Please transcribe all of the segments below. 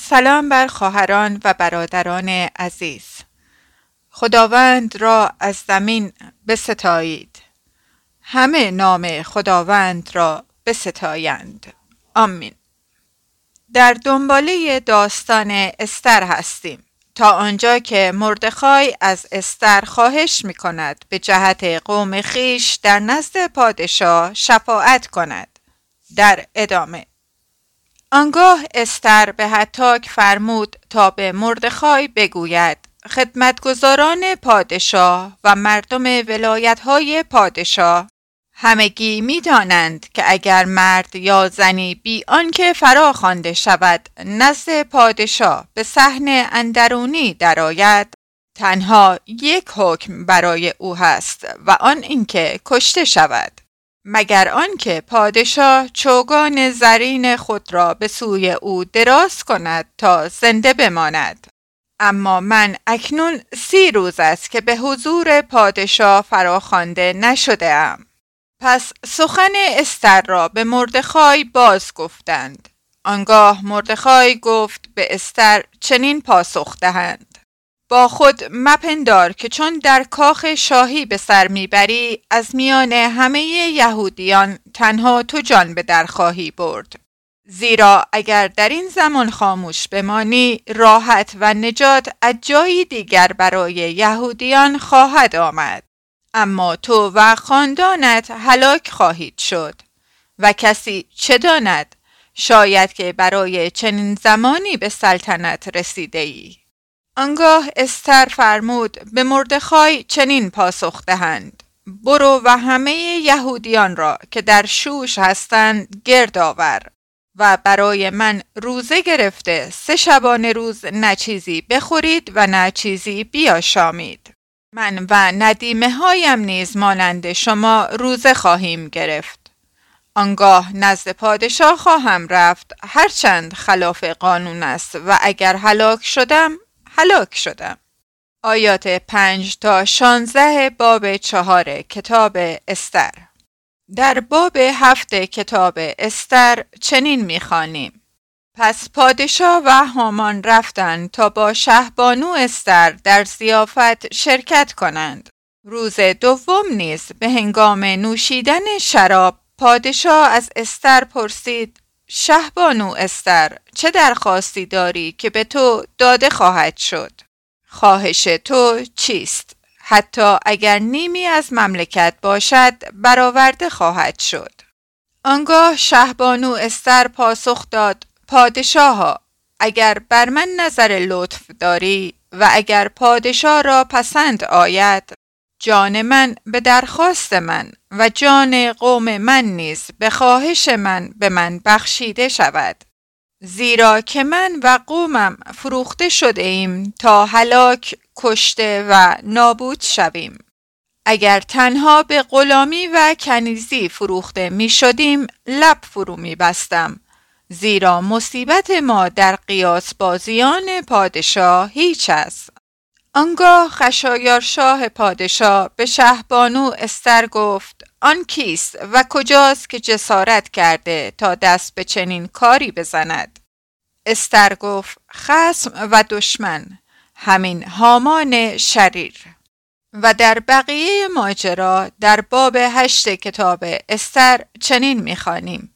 سلام بر خواهران و برادران عزیز. خداوند را از زمین بستایید. همه نام خداوند را بستایند. آمین. در دنباله داستان استر هستیم تا آنجا که مردخای از استر خواهش می کند به جهت قوم خویش در نزد پادشاه شفاعت کند. در ادامه آنگاه استر به حتاک فرمود تا به مردخای بگوید خدمتگزاران پادشاه و مردم ولایت‌های پادشاه همگی می‌دانند که اگر مرد یا زنی بی آنکه فرا خوانده شود نزد پادشاه به صحن اندرونی درآید، تنها یک حکم برای او هست و آن اینکه کشته شود، مگر آنکه پادشاه چوگان زرین خود را به سوی او دراز کند تا زنده بماند. اما من اکنون 30 روز است که به حضور پادشاه فراخوانده نشده‌ام. پس سخن استر را به مردخای باز گفتند. آنگاه مردخای گفت به استر چنین پاسخ دهند: با خود مپندار که چون در کاخ شاهی به سر میبری از میان همه یهودیان تنها تو جان به در خواهی برد. زیرا اگر در این زمان خاموش بمانی راحت و نجات از جایی دیگر برای یهودیان خواهد آمد، اما تو و خاندانت هلاک خواهید شد. و کسی چه داند شاید که برای چنین زمانی به سلطنت رسیده ای. آنگاه استر فرمود به مردخای چنین پاسخ دهند: برو و همه یهودیان را که در شوش هستند گرد آور و برای من روزه گرفته 3 شبانه روز نه چیزی بخورید و نه چیزی بیاشامید. من و ندیمه هایم نیز مانند شما روزه خواهیم گرفت. آنگاه نزد پادشاه خواهم رفت هرچند خلاف قانون است و اگر هلاک شدم هلاک شدم. آیات 5 تا 16 باب 4 کتاب استر. در باب 7 کتاب استر چنین می‌خوانیم: پس پادشاه و هامان رفتند تا با شهبانو استر در ضیافت شرکت کنند. روز دوم نیز به هنگام نوشیدن شراب پادشاه از استر پرسید: شهبانو استر، چه درخواستی داری که به تو داده خواهد شد؟ خواهش تو چیست؟ حتی اگر نیمی از مملکت باشد برآورده خواهد شد. آنگاه شهبانو استر پاسخ داد: پادشاها، اگر بر من نظر لطف داری و اگر پادشاه را پسند آید، جان من به درخواست من و جان قوم من نیز به خواهش من به من بخشیده شود. زیرا که من و قومم فروخته شده ایم تا هلاک، کشته و نابود شویم. اگر تنها به غلامی و کنیزی فروخته می شدیم لب فرو می بستم، زیرا مصیبت ما در قیاس بازیان پادشاه هیچ است. آنگاه خشایارشاه پادشاه به شهبانو استر گفت: آن کیست و کجاست که جسارت کرده تا دست به چنین کاری بزند؟ استر گفت: خصم و دشمن، همین هامان شریر. و در بقیه ماجرا در باب 8 کتاب استر چنین می‌خوانیم: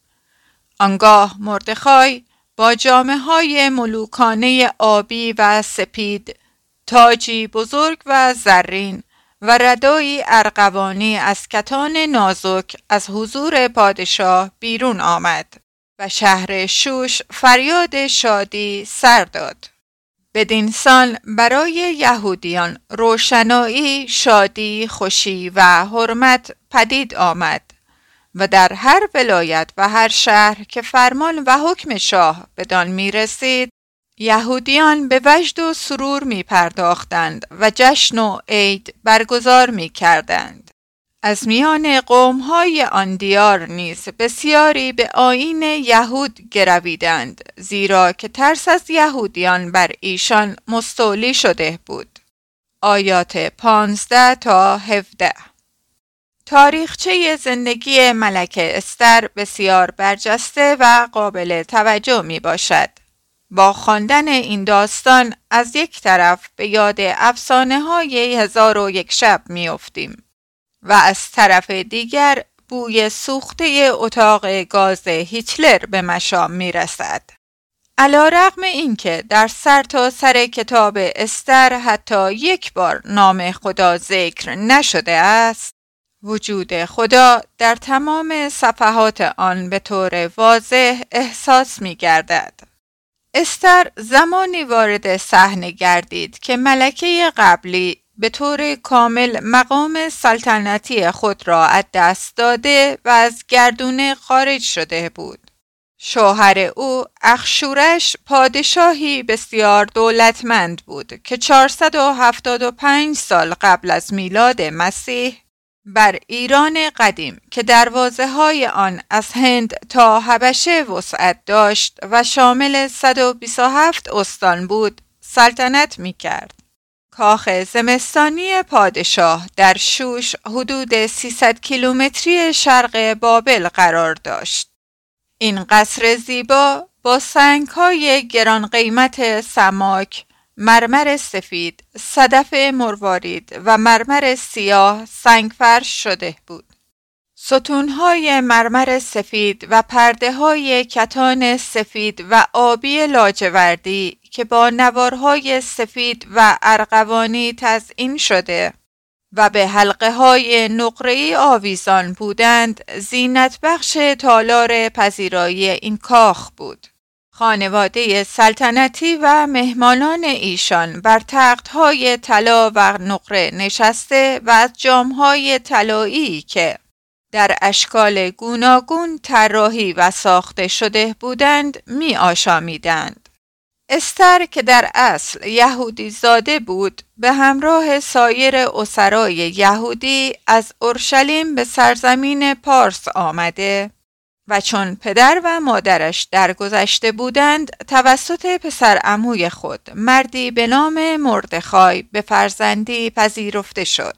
آنگاه مردخای با جامه‌های ملوکانه آبی و سپید، تاجی بزرگ و زرین و ردایی ارغوانی از کتان نازک از حضور پادشاه بیرون آمد و شهر شوش فریاد شادی سر داد. بدین سان برای یهودیان روشنایی، شادی، خوشی و حرمت پدید آمد و در هر ولایت و هر شهر که فرمان و حکم شاه بدان می رسید یهودیان به وجد و سرور می پرداختند و جشن و عید برگزار می کردند. از میان قوم‌های آن دیار نیز بسیاری به آیین یهود گرویدند، زیرا که ترس از یهودیان بر ایشان مستولی شده بود. آیات 15 تا 17. تاریخچه زندگی ملکه استر بسیار برجسته و قابل توجه می باشد. با خواندن این داستان از یک طرف به یاد افسانه‌های 1001 شب می‌افتیم و از طرف دیگر بوی سوخته اتاق گاز هیتلر به مشام می‌رسد. علی‌رغم اینکه در سرتاسر کتاب استر حتی یک بار نام خدا ذکر نشده است، وجود خدا در تمام صفحات آن به طور واضح احساس می‌گردد. استر زمانی وارد صحنه گردید که ملکه قبلی به طور کامل مقام سلطنتی خود را از دست داده و از گردونه خارج شده بود. شوهر او اخشورش پادشاهی بسیار دولتمند بود که 475 سال قبل از میلاد مسیح بر ایران قدیم که دروازه‌های آن از هند تا حبشه وسعت داشت و شامل 127 استان بود سلطنت می‌کرد. کاخ زمستانی پادشاه در شوش حدود 300 کیلومتری شرق بابل قرار داشت. این قصر زیبا با سنگ‌های گران قیمت سماک، مرمر سفید، صدف مروارید و مرمر سیاه سنگفرش شده بود. ستون‌های مرمر سفید و پرده‌های کتان سفید و آبی لاجوردی که با نوارهای سفید و ارغوانی تزئین شده و به حلقه‌های نقره‌ای آویزان بودند، زینت بخش تالار پذیرایی این کاخ بود. خانواده سلطنتی و مهمانان ایشان بر تخت‌های طلا و نقره نشسته و از جام‌های طلایی که در اشکال گوناگون طراحی و ساخته شده بودند می آشامیدند. استر که در اصل یهودی زاده بود به همراه سایر اسرای یهودی از اورشلیم به سرزمین پارس آمده و چون پدر و مادرش درگذشته بودند توسط پسر عموی خود مردی به نام مردخای به فرزندی پذیرفته شد.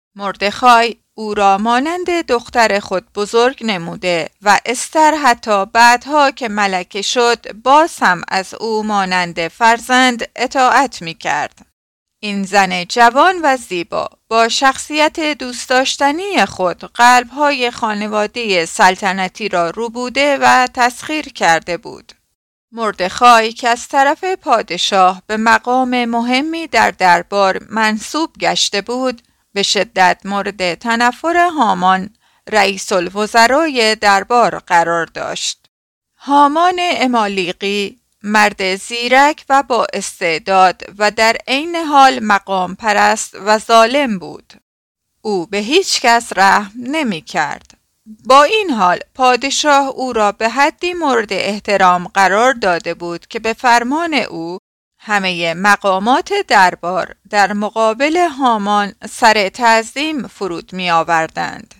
مردخای او را مانند دختر خود بزرگ نموده و استر حتی بعدها که ملکه شد باز هم از او مانند فرزند اطاعت می کرد. این زن جوان و زیبا با شخصیت دوست داشتنی خود قلب‌های خانواده سلطنتی را ربوده و تسخیر کرده بود. مردخای که از طرف پادشاه به مقام مهمی در دربار منصوب گشته بود، به شدت مورد تنفر هامان رئیس الوزرای دربار قرار داشت. هامان امالیقی مرد زیرک و با استعداد و در عین حال مقام پرست و ظالم بود. او به هیچ کس رحم نمی کرد. با این حال پادشاه او را به حدی مورد احترام قرار داده بود که به فرمان او همه مقامات دربار در مقابل هامان سر تعظیم فرود می آوردند.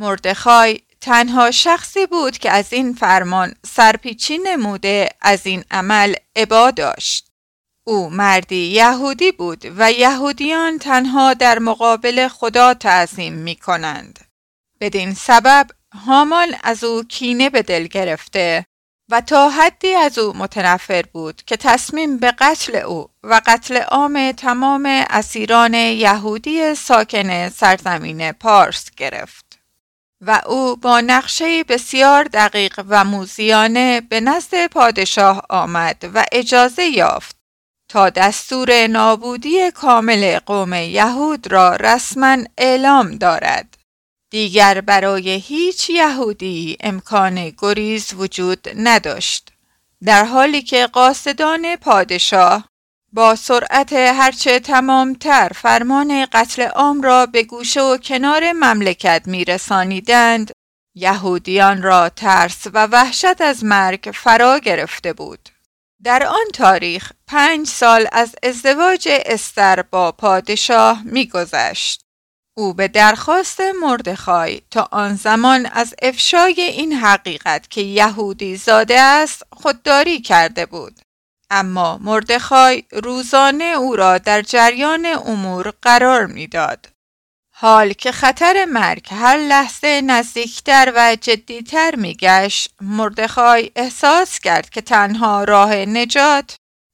مردخای تنها شخصی بود که از این فرمان سرپیچی نموده از این عمل ابا داشت. او مردی یهودی بود و یهودیان تنها در مقابل خدا تعظیم می کنند. بدین سبب هامان از او کینه به دل گرفته و تا حدی از او متنفر بود که تصمیم به قتل او و قتل عام تمام اسیران یهودی ساکن سرزمین پارس گرفت و او با نقشه بسیار دقیق و موذیانه به نزد پادشاه آمد و اجازه یافت تا دستور نابودی کامل قوم یهود را رسما اعلام دارد. دیگر برای هیچ یهودی امکان گریز وجود نداشت، در حالی که قاصدان پادشاه با سرعت هرچه تمامتر فرمان قتل عام را به گوشه و کنار مملکت می‌رسانیدند. یهودیان را ترس و وحشت از مرگ فرا گرفته بود. در آن تاریخ 5 سال از ازدواج استر با پادشاه می‌گذشت. او به درخواست مردخای تا آن زمان از افشای این حقیقت که یهودی زاده است خودداری کرده بود، اما مردخای روزانه او را در جریان امور قرار می‌داد. حال که خطر مرگ هر لحظه نزدیکتر و جدیتر میگشت، مردخای احساس کرد که تنها راه نجات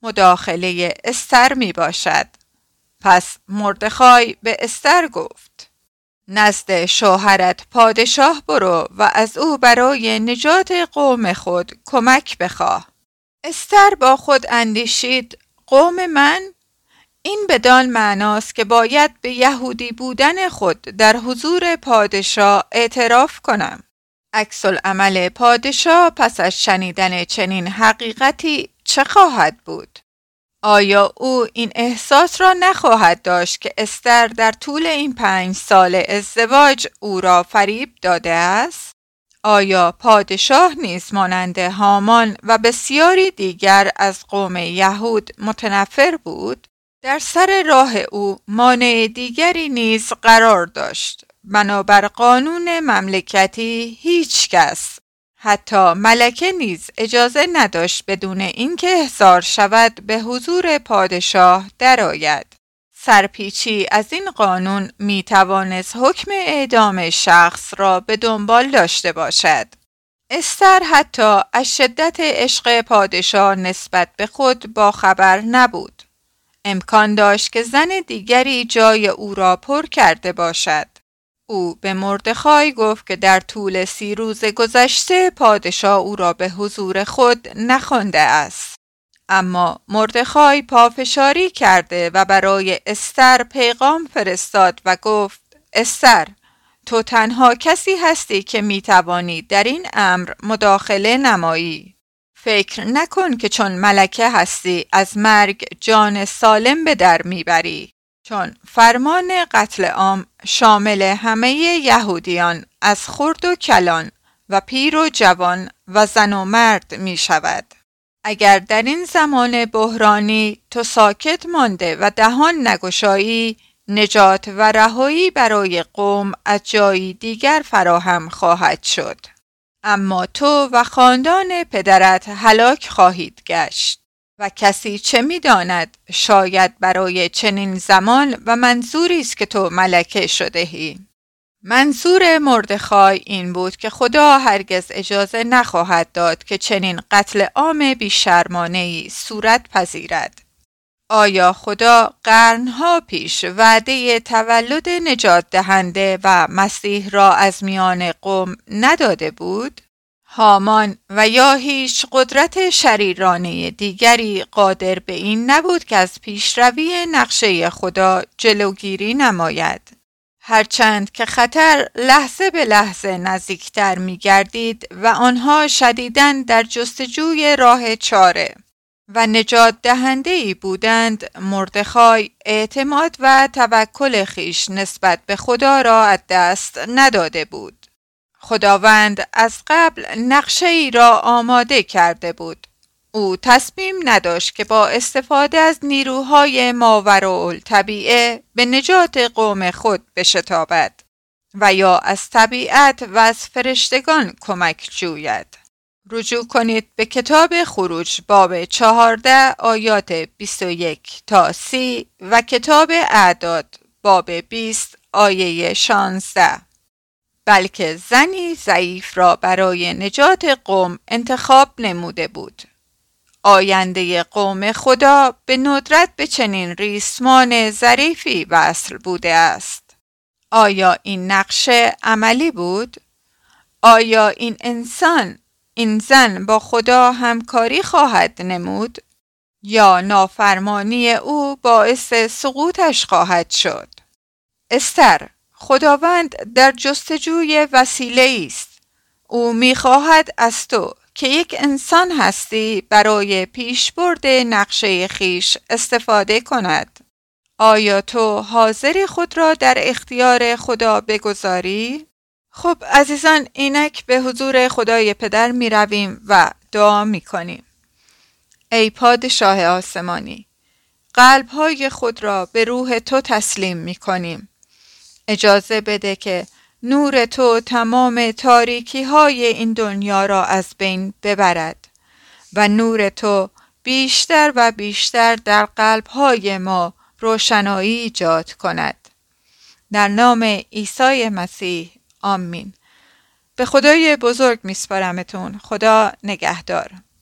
مداخله استر می باشد. پس مردخای به استر گفت: نزد شوهرت پادشاه برو و از او برای نجات قوم خود کمک بخواه. استر با خود اندیشید: قوم من؟ این بدان معناست که باید به یهودی بودن خود در حضور پادشاه اعتراف کنم. عکس العمل پادشاه پس از شنیدن چنین حقیقتی چه خواهد بود؟ آیا او این احساس را نخواهد داشت که استر در طول این 5 سال ازدواج او را فریب داده است؟ آیا پادشاه نیز مانند هامان و بسیاری دیگر از قوم یهود متنفر بود؟ در سر راه او مانع دیگری نیز قرار داشت. بنابر قانون مملکتی هیچ کس، حتی ملکه نیز، اجازه نداشت بدون اینکه احضار شود به حضور پادشاه درآید. سرپیچی از این قانون می توانست حکم اعدام شخص را به دنبال داشته باشد. استر حتی از شدت عشق پادشاه نسبت به خود با خبر نبود. امکان داشت که زن دیگری جای او را پر کرده باشد. او به مردخای گفت که در طول 30 روز گذشته پادشاه او را به حضور خود نخوانده است. اما مردخای پافشاری کرده و برای استر پیغام فرستاد و گفت: استر، تو تنها کسی هستی که میتوانی در این امر مداخله نمایی. فکر نکن که چون ملکه هستی از مرگ جان سالم به در میبری، چون فرمان قتل عام شامل همه یهودیان از خرد و کلان و پیر و جوان و زن و مرد می شود. اگر در این زمان بحرانی تو ساکت مانده و دهان نگشایی، نجات و رهایی برای قوم از جایی دیگر فراهم خواهد شد. اما تو و خاندان پدرت هلاک خواهید گشت. و کسی چه می داند، شاید برای چنین زمان و منظوری است که تو ملکه شده‌ای. منظور مردخای این بود که خدا هرگز اجازه نخواهد داد که چنین قتل عام بی‌شرمانه‌ای صورت پذیرد. آیا خدا قرنها پیش وعده تولد نجات دهنده و مسیح را از میان قوم نداده بود؟ هامان و یا هیچ قدرت شریرانه دیگری قادر به این نبود که از پیشروی نقشه خدا جلوگیری نماید. هرچند که خطر لحظه به لحظه نزدیکتر می گردید و آنها شدیداً در جستجوی راه چاره و نجات دهنده‌ای بودند، مردخای اعتماد و توکل خیش نسبت به خدا را از دست نداده بود. خداوند از قبل نقشه ای را آماده کرده بود. او تصمیم نداشت که با استفاده از نیروهای ماوراءالطبیعه به نجات قوم خود بشتابد و یا از طبیعت و از فرشتگان کمک جوید. رجوع کنید به کتاب خروج باب 14 آیات 21 تا 30 و کتاب اعداد باب 20 آیه 16. بلکه زنی ضعیف را برای نجات قوم انتخاب نموده بود. آینده قوم خدا به ندرت به چنین ریسمان ظریفی وصل بوده است. آیا این نقشه عملی بود؟ آیا این انسان، این زن با خدا همکاری خواهد نمود؟ یا نافرمانی او باعث سقوطش خواهد شد؟ استر، خداوند در جستجوی وسیله است. او می‌خواهد از تو که یک انسان هستی برای پیشبرد نقشه خیش استفاده کند. آیا تو حاضری خود را در اختیار خدا بگذاری؟ خب عزیزان، اینک به حضور خدای پدر می رویم و دعا می کنیم. ای پادشاه آسمانی، قلب‌های خود را به روح تو تسلیم می کنیم. اجازه بده که نور تو تمام تاریکی های این دنیا را از بین ببرد و نور تو بیشتر و بیشتر در قلب‌های ما روشنایی ایجاد کند. در نام عیسی مسیح آمین. به خدای بزرگ میسپارمتون. خدا نگهدار.